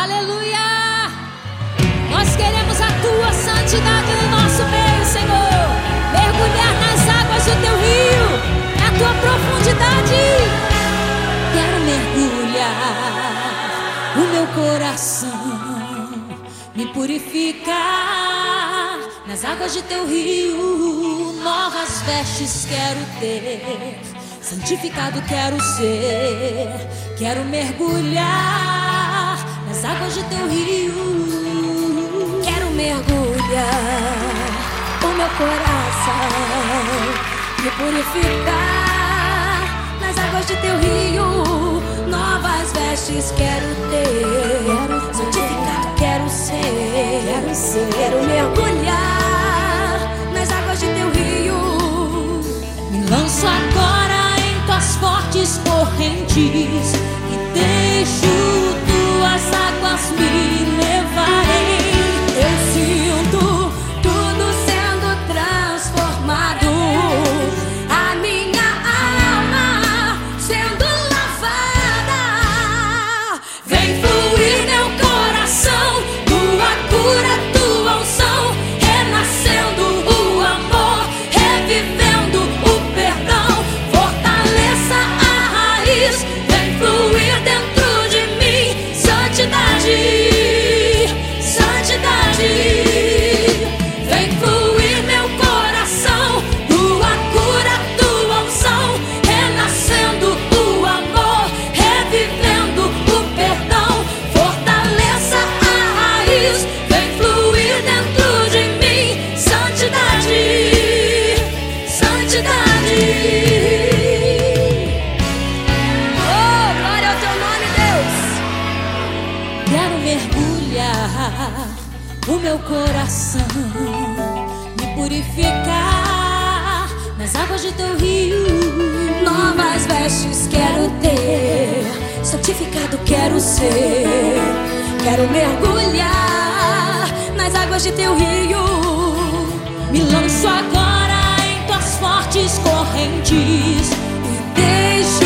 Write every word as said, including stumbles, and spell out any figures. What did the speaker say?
Aleluia! Nós queremos a tua santidade no nosso meio, Senhor. Mergulhar nas águas do teu rio, na tua profundidade. Quero mergulhar o meu coração, me purificar nas águas de teu rio. Novas vestes quero ter, santificado quero ser. Quero mergulhar nas águas de teu rio. Quero mergulhar o meu coração, me purificar nas águas de teu rio. Novas vestes quero ter, santificado quero ser. Quero ser. Quero mergulhar nas águas de teu rio. Me lanço agora em tuas fortes correntes e deixo tuas águas me levarem. Eu sinto tudo sendo transformado, a minha alma sendo lavada. Vem fluir meu coração, tua cura, tua unção, renascendo o amor, revivendo o perdão. Fortaleça a raiz, vem fluir dentro de mim. Santidade, santidade. Vem fluir meu coração, tua cura, tua unção, renascendo o amor, revivendo o perdão. Fortaleça a raiz, vem fluir dentro de mim. Santidade, santidade. Oh, glória ao teu nome, Deus. Quero mergulhar o meu coração, me purificar nas águas de teu rio. Novas vestes quero ter, santificado quero ser. Quero mergulhar nas águas de teu rio. Me lanço agora em tuas fortes correntes e deixo